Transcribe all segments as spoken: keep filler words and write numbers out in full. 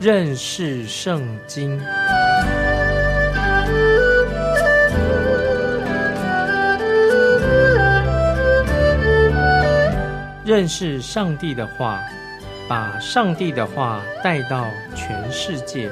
认识圣经。认识上帝的话，把上帝的话带到全世界。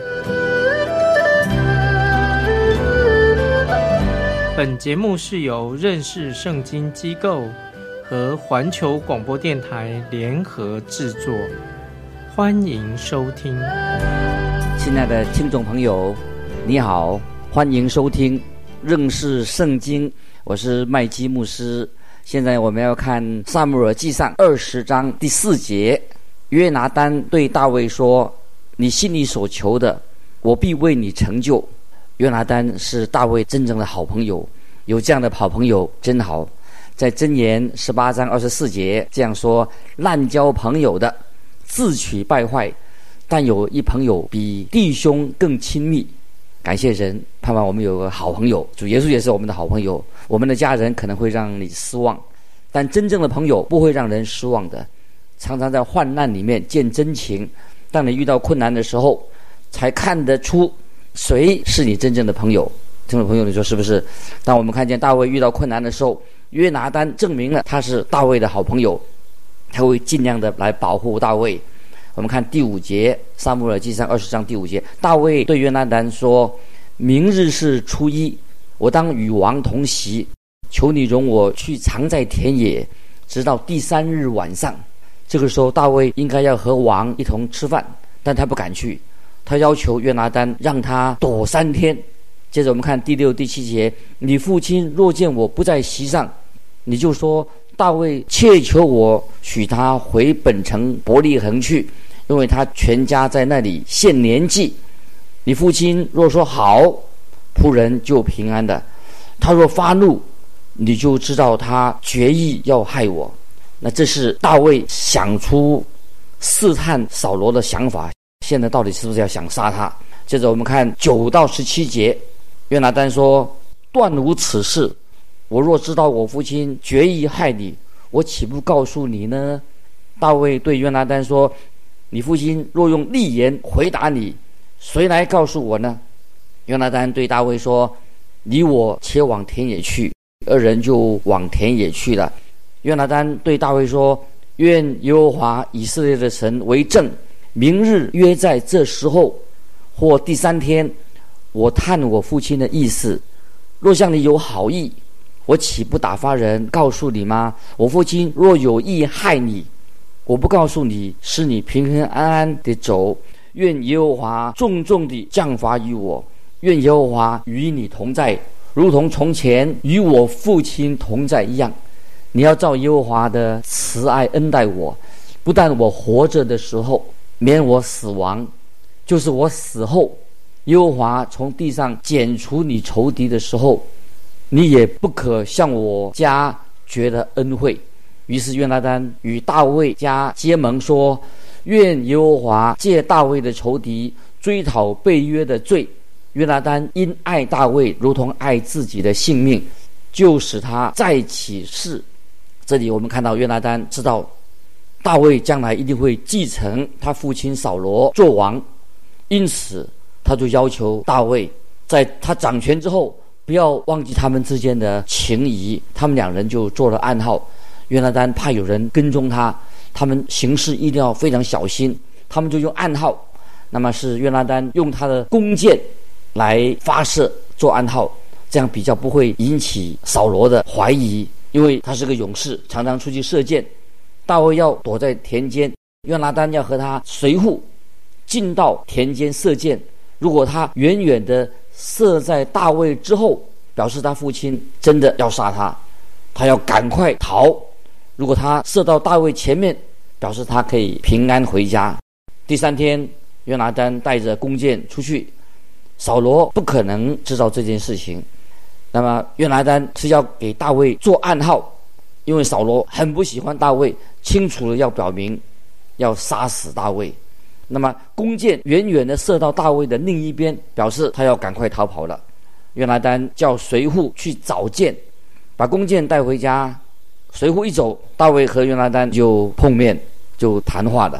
本节目是由认识圣经机构和环球广播电台联合制作，欢迎收听。 亲爱的听众朋友，你好，欢迎收听认识圣经，我是麦基牧师。现在我们要看撒母耳记上二十章第四节，约拿单对大卫说：你心里所求的，我必为你成就。约拿单是大卫真正的好朋友，有这样的好朋友真好。在箴言十八章二十四节这样说：滥交朋友的，自取败坏，但有一朋友比弟兄更亲密。感谢神，盼望我们有个好朋友，主耶稣也是我们的好朋友。我们的家人可能会让你失望，但真正的朋友不会让人失望的。常常在患难里面见真情，当你遇到困难的时候，才看得出谁是你真正的朋友。听众朋友，你说是不是？当我们看见大卫遇到困难的时候，约拿单证明了他是大卫的好朋友，他会尽量的来保护大卫。我们看第五节，撒母耳记上二十章第五节，大卫对约拿单说：明日是初一，我当与王同席，求你容我去藏在田野，直到第三日晚上。这个时候大卫应该要和王一同吃饭，但他不敢去，他要求约拿单让他躲三天。接着我们看第六第七节，你父亲若见我不在席上，你就说大卫切求我许他回本城伯利恒去，因为他全家在那里献年祭。你父亲若说好，仆人就平安的；他若发怒，你就知道他决意要害我。那这是大卫想出试探扫罗的想法，现在到底是不是要想杀他？接着我们看九到十七节，约拿单说：断无此事，我若知道我父亲决意害你，我岂不告诉你呢？大卫对约拿单说：你父亲若用利言回答你，谁来告诉我呢？约拿单对大卫说：你我且往田野去。二人就往田野去了。约拿单对大卫说：愿耶和华以色列的神为证，明日约在这时候或第三天，我探我父亲的意思，若向你有好意，我岂不打发人告诉你吗？我父亲若有意害你，我不告诉你，使你平平安安地走。愿耶和华重重地降罚于我，愿耶和华与你同在，如同从前与我父亲同在一样。你要照耶和华的慈爱恩待我，不但我活着的时候免我死亡，就是我死后，耶和华从地上剪除你仇敌的时候，你也不可向我家觉得恩惠。于是约拿单与大卫家结盟说：愿耶和华借大卫的仇敌追讨背约的罪。约拿单因爱大卫如同爱自己的性命，就使他再起誓。这里我们看到约拿单知道大卫将来一定会继承他父亲扫罗做王，因此他就要求大卫在他掌权之后不要忘记他们之间的情谊。他们两人就做了暗号，约拿单怕有人跟踪他，他们行事一定要非常小心，他们就用暗号。那么是约拿单用他的弓箭来发射做暗号，这样比较不会引起扫罗的怀疑，因为他是个勇士，常常出去射箭。大卫要躲在田间，约拿单要和他随护进到田间射箭。如果他远远的射在大卫之后，表示他父亲真的要杀他，他要赶快逃。如果他射到大卫前面，表示他可以平安回家。第三天，约拿单带着弓箭出去，扫罗不可能知道这件事情。那么约拿单是要给大卫做暗号，因为扫罗很不喜欢大卫，清楚的要表明要杀死大卫。那么弓箭远远的射到大卫的另一边，表示他要赶快逃跑了。约拿单叫随扈去找箭，把弓箭带回家。随扈一走，大卫和约拿单就碰面，就谈话了。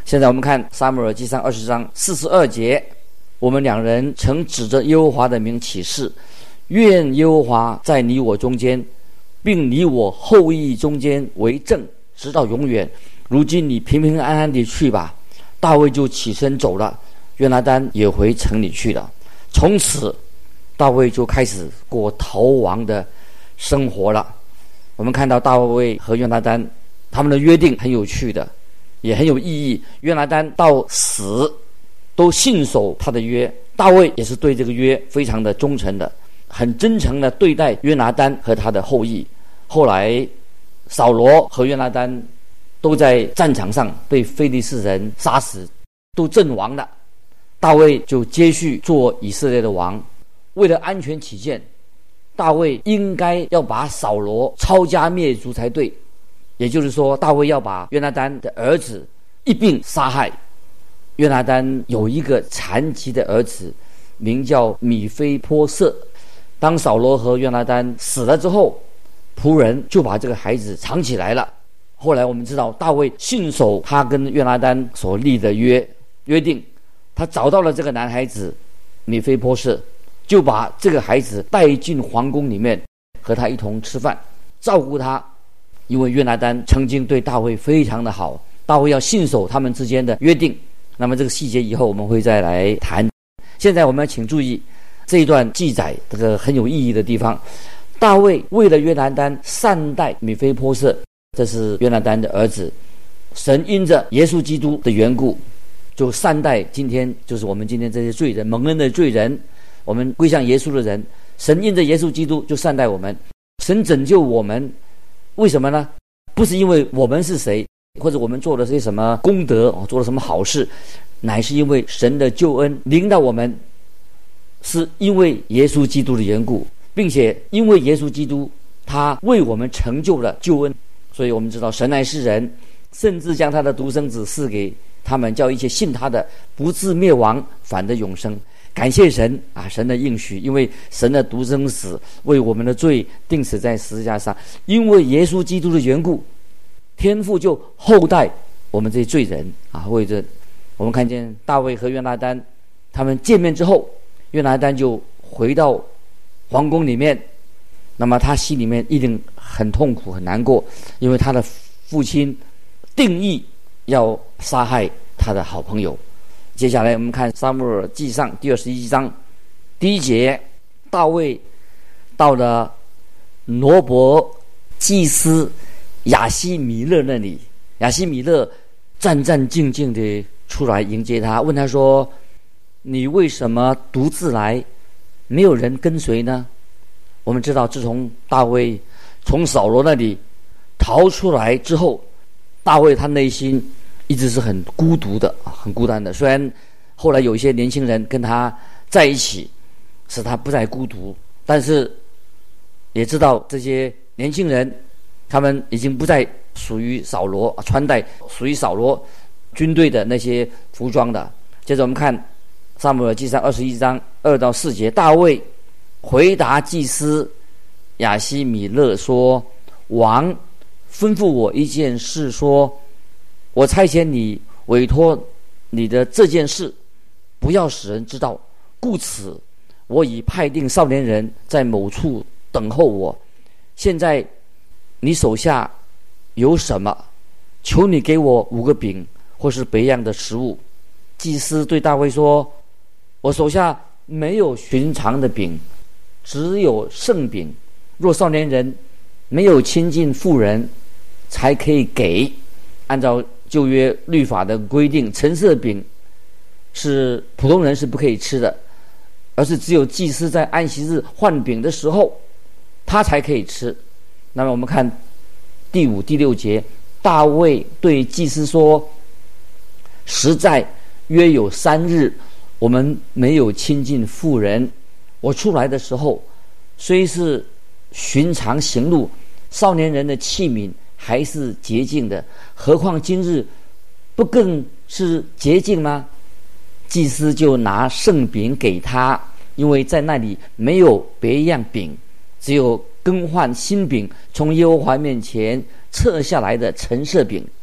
现在我们看撒母耳记上二十章四十二节，我们两人曾指着耶和华的名起誓，愿耶和华在你我中间，并你我后裔中间为证，直到永远。如今你平平安安地去吧。大卫就起身走了，约拿单也回城里去了。从此大卫就开始过逃亡的生活了。我们看到大卫和约拿单他们的约定很有趣的，也很有意义。约拿单到死都信守他的约，大卫也是对这个约非常的忠诚的，很真诚的对待约拿单和他的后裔。后来扫罗和约拿单都在战场上被非利士人杀死，都阵亡了。大卫就接续做以色列的王。为了安全起见，大卫应该要把扫罗抄家灭族才对，也就是说大卫要把约拿单的儿子一并杀害。约拿单有一个残疾的儿子，名叫米非波设。当扫罗和约拿单死了之后，仆人就把这个孩子藏起来了。后来我们知道大卫信守他跟约拿单所立的约约定，他找到了这个男孩子米非波设，就把这个孩子带进皇宫里面，和他一同吃饭，照顾他。因为约拿单曾经对大卫非常的好，大卫要信守他们之间的约定。那么这个细节以后我们会再来谈。现在我们请注意这一段记载这个很有意义的地方。大卫为了约拿单善待米非波设，这是约拿单的儿子，神因着耶稣基督的缘故就善待今天就是我们今天这些罪人，蒙恩的罪人，我们归向耶稣的人，神因着耶稣基督就善待我们。神拯救我们为什么呢？不是因为我们是谁，或者我们做了些什么功德，做了什么好事，乃是因为神的救恩临到我们，是因为耶稣基督的缘故，并且因为耶稣基督他为我们成就了救恩。所以我们知道神爱世人，甚至将他的独生子赐给他们，叫一切信他的不至灭亡，反得永生。感谢神啊，神的应许，因为神的独生子为我们的罪钉死在十字架上，因为耶稣基督的缘故，天父就厚待我们这些罪人啊。为着我们看见大卫和约拿单他们见面之后，约拿单就回到皇宫里面，那么他心里面一定很痛苦很难过，因为他的父亲定义要杀害他的好朋友。接下来我们看撒母耳记上第二十一章第一节，大卫到了挪伯祭司亚希米勒那里，亚希米勒战战兢兢地出来迎接他，问他说，你为什么独自来，没有人跟随呢？我们知道自从大卫从扫罗那里逃出来之后，大卫他内心一直是很孤独的，很孤单的。虽然后来有一些年轻人跟他在一起，使他不再孤独，但是也知道这些年轻人他们已经不再属于扫罗，穿戴属于扫罗军队的那些服装的。接着我们看撒母耳记上二十一章二到四节，大卫回答祭司亚希米勒说，王吩咐我一件事，说我差遣你委托你的这件事，不要使人知道，故此我已派定少年人在某处等候我。现在你手下有什么？求你给我五个饼或是别样的食物。祭司对大卫说，我手下没有寻常的饼，只有圣饼，若少年人没有亲近妇人才可以给。按照旧约律法的规定，陈设饼是普通人是不可以吃的，而是只有祭司在安息日换饼的时候他才可以吃。那么我们看第五第六节，大卫对祭司说，实在约有三日我们没有亲近妇人，我出来的时候虽是寻常行路，少年人的器皿还是洁净的，何况今日不更是洁净吗？祭司就拿圣饼给他，因为在那里没有别样饼，只有更换新饼从耶和华面前撤下来的陈设饼。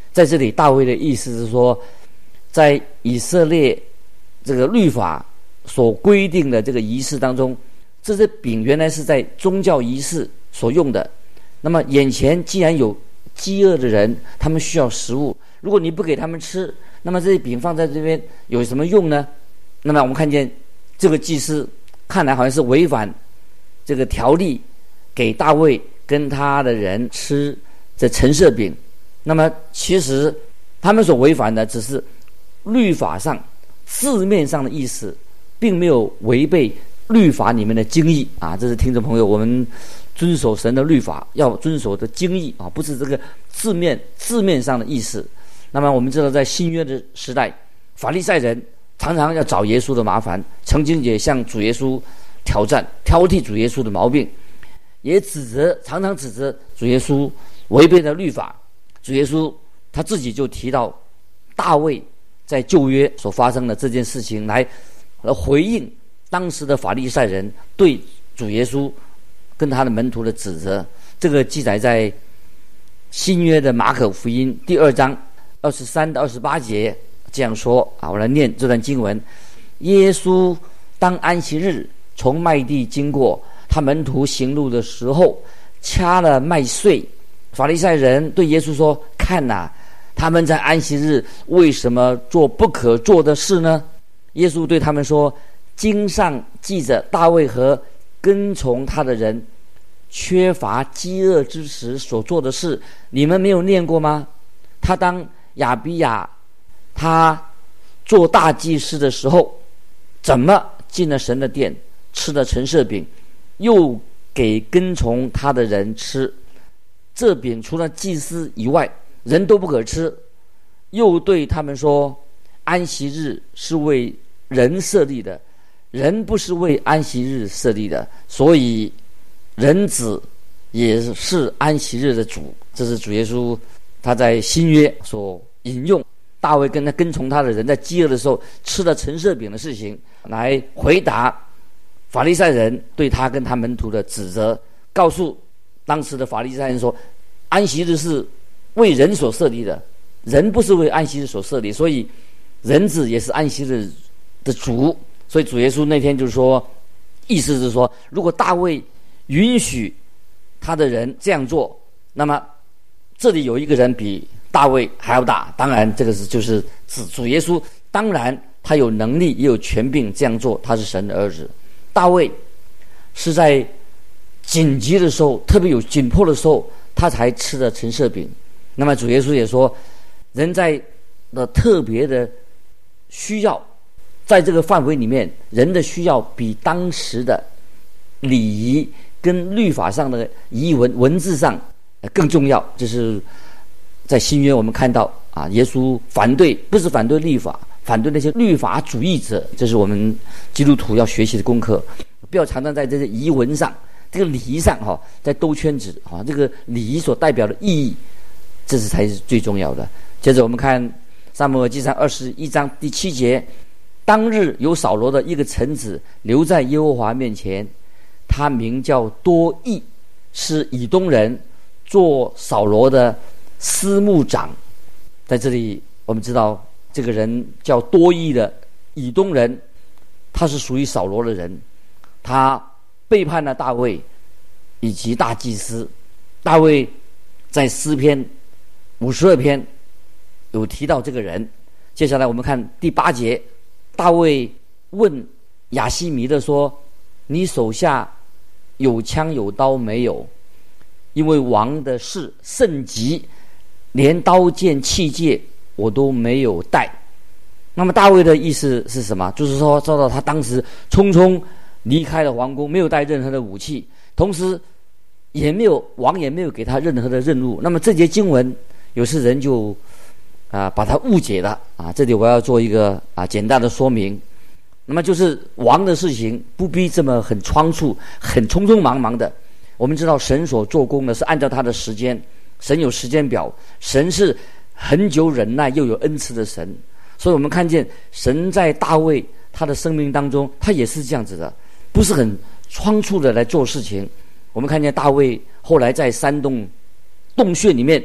在这里大卫的意思是说，在以色列这个律法所规定的这个仪式当中，这些饼原来是在宗教仪式所用的。那么眼前既然有饥饿的人，他们需要食物，如果你不给他们吃，那么这些饼放在这边有什么用呢？那么我们看见这个祭司看来好像是违反这个条例，给大卫跟他的人吃这陈设饼。那么其实他们所违反的只是律法上字面上的意思，并没有违背律法里面的精义啊！这是听众朋友，我们遵守神的律法要遵守的精义啊，不是这个字面字面上的意思。那么我们知道，在新约的时代，法利赛人常常要找耶稣的麻烦，曾经也向主耶稣挑战，挑剔主耶稣的毛病，也指责常常指责主耶稣违背了律法。主耶稣他自己就提到大卫在旧约所发生的这件事情，来来回应当时的法利赛人对主耶稣跟他的门徒的指责。这个记载在新约的马可福音第二章二十三到二十八节这样说啊，我来念这段经文：耶稣当安息日从麦地经过，他门徒行路的时候掐了麦穗。法利赛人对耶稣说：看哪、啊，他们在安息日为什么做不可做的事呢？耶稣对他们说：经上记着大卫和跟从他的人缺乏饥饿之时所做的事，你们没有念过吗？他当亚比亚他做大祭司的时候，怎么进了神的殿，吃了陈设饼，又给跟从他的人吃。这饼除了祭司以外，人都不可吃。又对他们说：安息日是为人设立的，人不是为安息日设立的，所以人子也是安息日的主。这是主耶稣他在新约所引用大卫跟他跟从他的人在饥饿的时候吃了陈设饼的事情，来回答法利赛人对他跟他门徒的指责，告诉当时的法利赛人说，安息日是为人所设立的，人不是为安息日所设立，所以人子也是安息日的主。所以主耶稣那天就是说，意思是说，如果大卫允许他的人这样做，那么这里有一个人比大卫还要大，当然这个是就是指主耶稣，当然他有能力也有权柄这样做，他是神的儿子。大卫是在紧急的时候，特别有紧迫的时候，他才吃了陈设饼。那么主耶稣也说，人在的特别的需要，在这个范围里面，人的需要比当时的礼仪跟律法上的仪文文字上更重要。就是在新约我们看到啊，耶稣反对，不是反对律法，反对那些律法主义者，这是我们基督徒要学习的功课。不要常常在这些仪文上，这个礼仪上哈、哦，在兜圈子啊，这个礼仪所代表的意义，这是才是最重要的。接着我们看撒母耳记上二十一章第七节，当日有扫罗的一个臣子留在耶和华面前，他名叫多益，是以东人，做扫罗的司牧长。在这里我们知道这个人叫多益的以东人，他是属于扫罗的人，他背叛了大卫以及大祭司。大卫在诗篇五十二篇有提到这个人。接下来我们看第八节，大卫问亚希米勒说，你手下有枪有刀没有？因为王的事甚急，连刀剑器械我都没有带。那么大卫的意思是什么？就是说照到他当时匆匆离开了皇宫，没有带任何的武器，同时也没有王也没有给他任何的任务。那么这节经文有些人就啊把它误解了啊，这里我要做一个啊简单的说明。那么就是王的事情不必这么很仓促很匆匆忙忙的。我们知道神所做工呢是按照他的时间，神有时间表，神是很久忍耐又有恩慈的神。所以我们看见神在大卫他的生命当中，他也是这样子的，不是很仓促的来做事情。我们看见大卫后来在山洞洞穴里面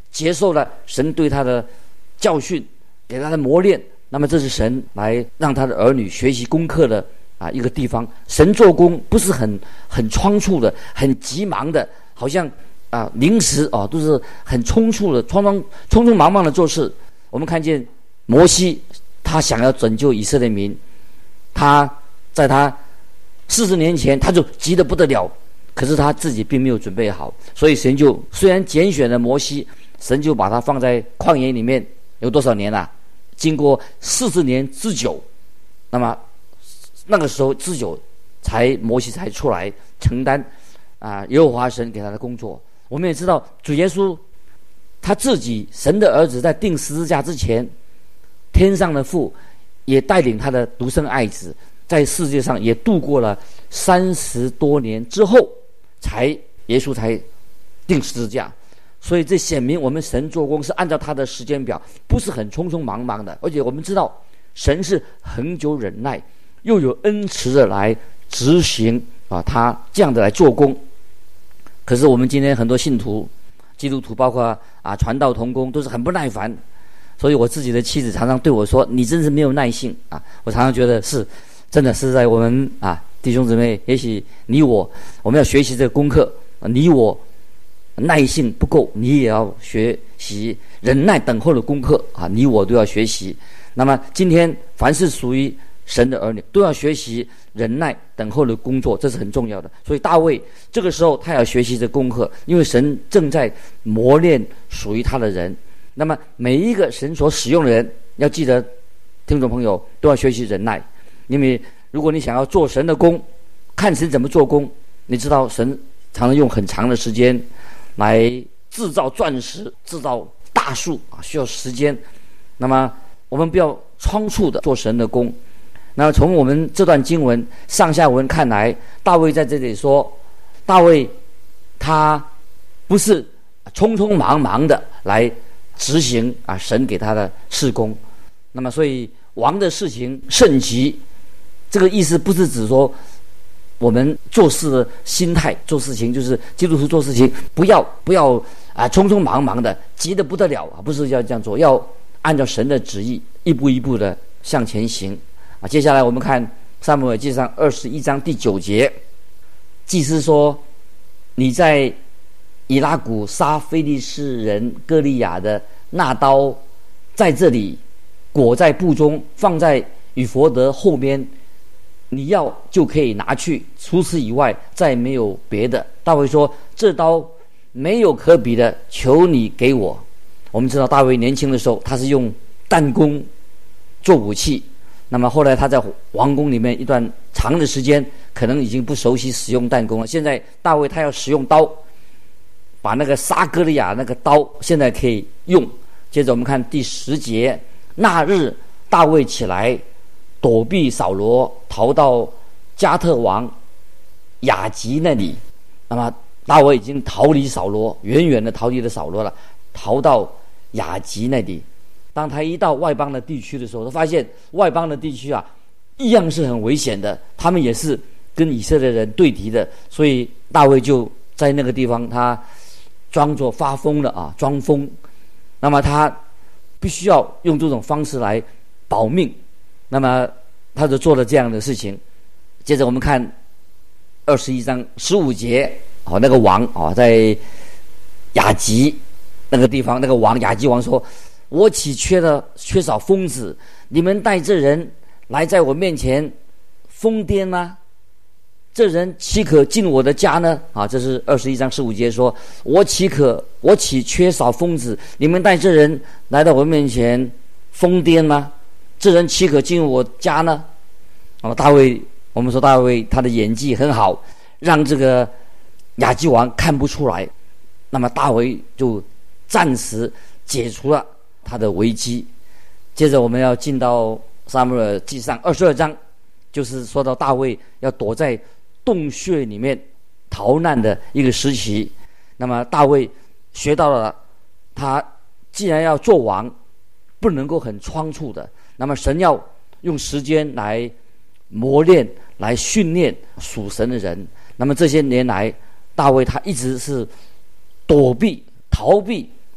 接受了神对他的教训，给他的磨练。那么这是神来让他的儿女学习功课的啊一个地方。神做工不是很很仓促的，很急忙的，好像啊临时啊都是很匆促的，匆匆匆匆忙忙的做事。我们看见摩西，他想要拯救以色列民，他在他四十年前他就急得不得了，可是他自己并没有准备好，所以神就虽然拣选了摩西，神就把他放在旷野里面，有多少年啊？经过四十年之久，那么那个时候之久，才摩西才出来承担啊耶和华神给他的工作。我们也知道主耶稣他自己神的儿子在钉十字架之前，天上的父也带领他的独生爱子在世界上也度过了三十多年之后，才耶稣才钉十字架。所以这显明我们神做工是按照他的时间表，不是很匆匆忙忙的。而且我们知道神是恒久忍耐，又有恩慈的来执行啊，他这样的来做工。可是我们今天很多信徒基督徒，包括啊传道同工，都是很不耐烦。所以我自己的妻子常常对我说，你真是没有耐性啊。我常常觉得是真的是在我们啊弟兄姊妹，也许你我我们要学习这个功课，你我耐性不够，你也要学习忍耐等候的功课啊！你我都要学习。那么今天凡是属于神的儿女，都要学习忍耐等候的工作，这是很重要的。所以大卫这个时候他要学习这功课，因为神正在磨练属于他的人。那么每一个神所使用的人，要记得，听众朋友都要学习忍耐，因为如果你想要做神的工，看神怎么做工，你知道神常常用很长的时间来制造钻石，制造大树啊，需要时间。那么我们不要仓促的做神的工。那么从我们这段经文上下文看来，大卫在这里说，大卫他不是匆匆忙忙的来执行啊神给他的事工。那么所以王的事情甚急，这个意思不是指说我们做事的心态，做事情就是基督徒做事情不要不要啊匆匆忙忙的，急得不得了啊，不是要这样做，要按照神的旨意一步一步的向前行啊。接下来我们看撒母耳记上二十一章第九节，祭司说，你在以拉谷杀非利士人歌利亚的那刀在这里裹在布中，放在以弗得后边，你要就可以拿去，除此以外再没有别的。大卫说，这刀没有可比的，求你给我。我们知道大卫年轻的时候他是用弹弓做武器，那么后来他在王宫里面一段长的时间可能已经不熟悉使用弹弓了。现在大卫他要使用刀，把那个杀歌利亚那个刀现在可以用。接着我们看第十节，那日大卫起来躲避扫罗，逃到加特王雅吉那里。那么大卫已经逃离扫罗，远远的逃离了扫罗了，逃到雅吉那里。当他一到外邦的地区的时候，他发现外邦的地区啊一样是很危险的，他们也是跟以色列人对敌的。所以大卫就在那个地方他装作发疯了啊，装疯。那么他必须要用这种方式来保命，那么他就做了这样的事情。接着我们看二十一章十五节，哦，那个王哦，在雅吉那个地方，那个王雅吉王说，我岂缺了缺少疯子？你们带这人来在我面前疯癫吗？这人岂可进我的家呢？啊，这是二十一章十五节说，我岂可我岂缺少疯子？你们带这人来到我面前疯癫吗？这人岂可进我家呢？啊，大卫，我们说大卫他的演技很好，让这个亚基王看不出来。那么大卫就暂时解除了他的危机。接着我们要进到撒母耳记上二十二章，就是说到大卫要躲在洞穴里面逃难的一个时期。那么大卫学到了，他既然要做王，不能够很仓促的，那么神要用时间来磨练，来训练属神的人。那么这些年来，大卫他一直是躲避逃避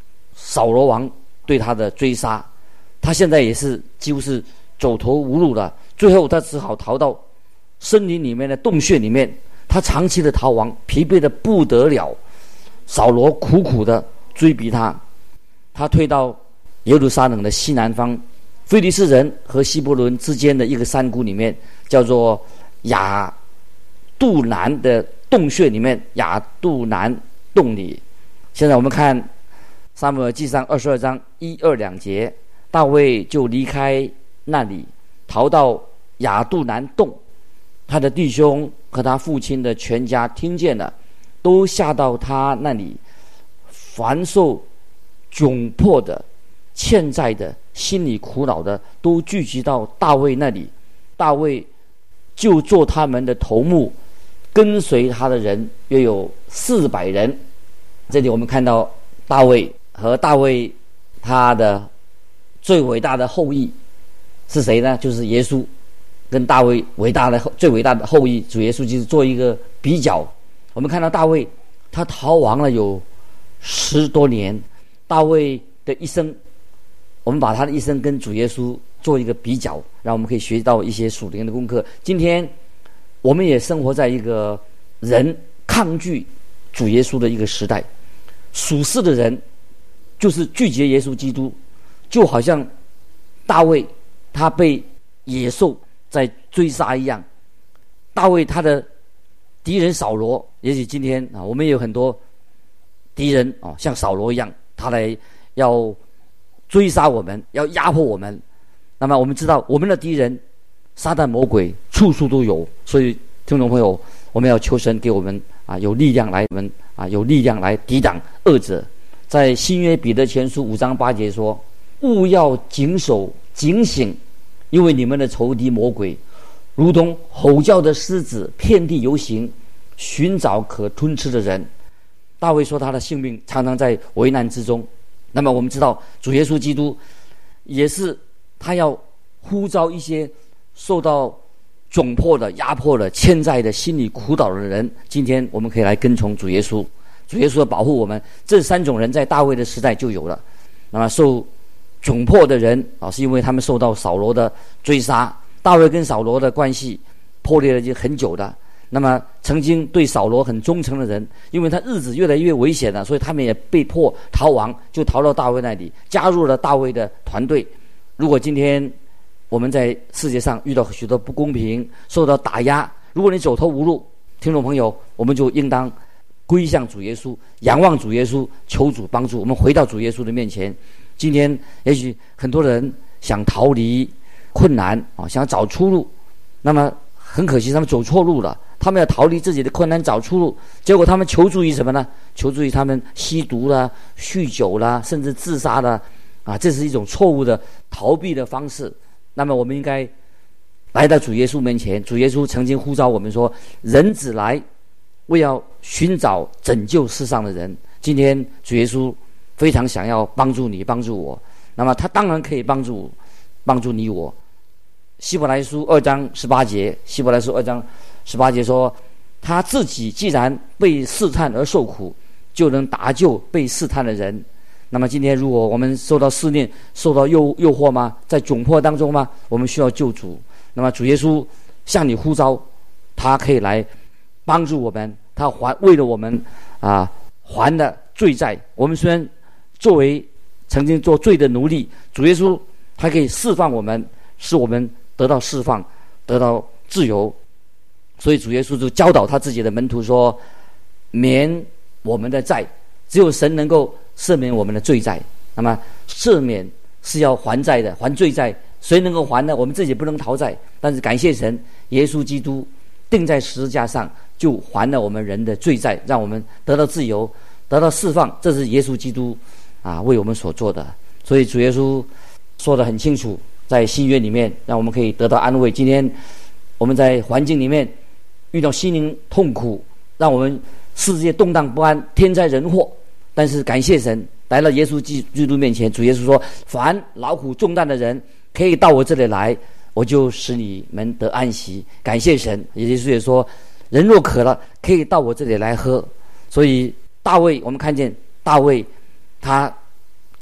扫罗王对他的追杀，他现在也是几乎是走投无路了。最后他只好逃到森林里面的洞穴里面，他长期的逃亡，疲惫的不得了。扫罗苦苦的追逼他，他退到耶路撒冷的西南方，非利士人和希伯伦之间的一个山谷里面，叫做亚杜兰的洞穴里面，亚杜兰洞里。现在我们看撒母耳记上二十二章一二两节，大卫就离开那里，逃到亚杜兰洞。他的弟兄和他父亲的全家听见了，都下到他那里，凡受窘迫的、欠债的、心里苦恼的，都聚集到大卫那里。大卫就做他们的头目，跟随他的人约有四百人。这里我们看到大卫和大卫他的最伟大的后裔是谁呢？就是耶稣，跟大卫伟大的最伟大的后裔主耶稣就是做一个比较。我们看到大卫他逃亡了有十多年，大卫的一生，我们把他的一生跟主耶稣做一个比较，让我们可以学到一些属灵的功课。今天我们也生活在一个人抗拒主耶稣的一个时代，属世的人就是拒绝耶稣基督，就好像大卫他被野兽在追杀一样。大卫他的敌人扫罗，也许今天啊，我们也有很多敌人啊，像扫罗一样，他来要追杀我们，要压迫我们。那么我们知道，我们的敌人撒旦魔鬼处处都有，所以听众朋友，我们要求神给我们啊有力量来，我们啊有力量来抵挡恶者。在新约彼得前书五章八节说：“务要谨守警醒，因为你们的仇敌魔鬼，如同吼叫的狮子，遍地游行，寻找可吞吃的人。”大卫说他的性命常常在危难之中。那么我们知道，主耶稣基督也是他要呼召一些受到窘迫的、压迫的、欠债的、心里苦恼的人。今天我们可以来跟从主耶稣，主耶稣要保护我们。这三种人在大卫的时代就有了。那么受窘迫的人啊，是因为他们受到扫罗的追杀。大卫跟扫罗的关系破裂了已经很久了。那么曾经对扫罗很忠诚的人，因为他日子越来越危险了，所以他们也被迫逃亡，就逃到大卫那里，加入了大卫的团队。如果今天我们在世界上遇到许多不公平，受到打压，如果你走投无路，听众朋友，我们就应当归向主耶稣，仰望主耶稣，求主帮助我们回到主耶稣的面前。今天也许很多人想逃离困难啊，想找出路，那么很可惜他们走错路了，他们要逃离自己的困难找出路，结果他们求助于什么呢？求助于他们吸毒啦、酗酒啦，甚至自杀啦，啊，这是一种错误的逃避的方式。那么我们应该来到主耶稣面前，主耶稣曾经呼召我们说：“人子来，为要寻找拯救世上的人。”今天主耶稣非常想要帮助你，帮助我。那么他当然可以帮助帮助你我。希伯来书二章十八节，希伯来书二章十八节说：“他自己既然被试探而受苦，就能搭救被试探的人。”那么今天如果我们受到试炼、受到诱诱惑吗？在窘迫当中吗？我们需要救主。那么主耶稣向你呼召，他可以来帮助我们，他还为了我们啊还了罪债。我们虽然作为曾经做罪的奴隶，主耶稣他可以释放我们，使我们得到释放，得到自由。所以主耶稣就教导他自己的门徒说：“免我们的债，只有神能够赦免我们的罪债。”那么赦免是要还债的，还罪债谁能够还呢？我们自己不能逃债，但是感谢神，耶稣基督钉在十字架上就还了我们人的罪债，让我们得到自由，得到释放。这是耶稣基督啊为我们所做的。所以主耶稣说得很清楚，在新约里面让我们可以得到安慰。今天我们在环境里面遇到心灵痛苦，让我们世界动荡不安，天灾人祸，但是感谢神，来了耶稣基督面前，主耶稣说：“凡劳苦重担的人，可以到我这里来，我就使你们得安息。”感谢神，耶稣也说：“人若渴了，可以到我这里来喝。”所以大卫，我们看见大卫他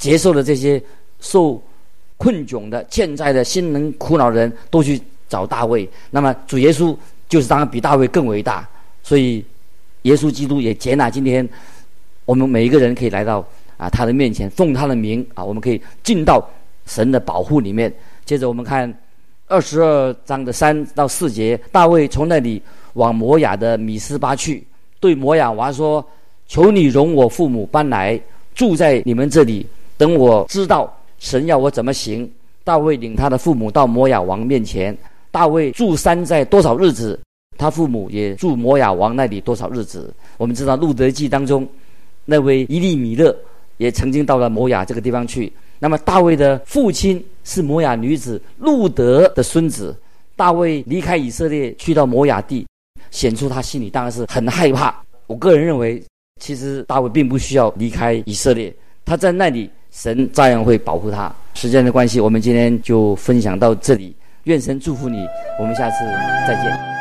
接受了这些受困窘的、欠债的、心灵苦恼的人，都去找大卫。那么主耶稣就是当然比大卫更伟大，所以耶稣基督也接纳今天我们每一个人可以来到啊他的面前，奉他的名啊，我们可以进到神的保护里面。接着我们看二十二章的三到四节，大卫从那里往摩亚的米斯巴去，对摩亚王说：求你容我父母搬来住在你们这里，等我知道神要我怎么行。大卫领他的父母到摩亚王面前，大卫住山寨多少日子，他父母也住摩亚王那里多少日子。我们知道路德记当中那位伊利米勒也曾经到了摩亚这个地方去。那么大卫的父亲是摩亚女子路德的孙子。大卫离开以色列去到摩亚地，显出他心里当然是很害怕。我个人认为，其实大卫并不需要离开以色列，他在那里神照样会保护他。时间的关系，我们今天就分享到这里，愿神祝福你，我们下次再见。